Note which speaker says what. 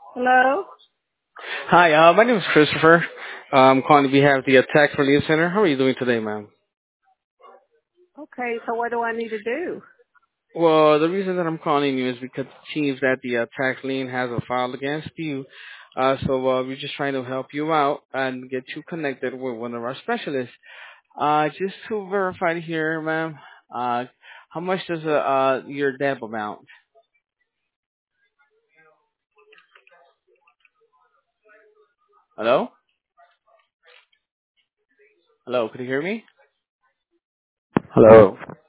Speaker 1: Hello?
Speaker 2: Hi, my name is Christopher. I'm calling on behalf of the Tax Relief Center. How are you doing today, ma'am?
Speaker 1: Okay, so what do I need to do?
Speaker 2: Well, the reason that I'm calling you is because it seems that the tax lien has a file against you. So we're just trying to help you out and get you connected with one of our specialists. Just to verify here, ma'am, how much does your debt amount? Hello? Hello, could you hear me? Hello.